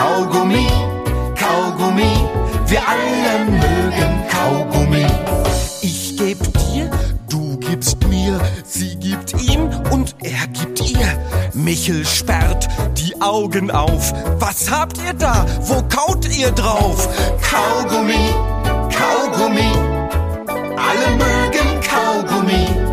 Kaugummi, Kaugummi, wir alle mögen Kaugummi. Ich geb dir, du gibst mir, sie gibt ihm und er gibt ihr. Michel sperrt die Augen auf. Was habt ihr da? Wo kaut ihr drauf? Kaugummi, Kaugummi, alle mögen Kaugummi.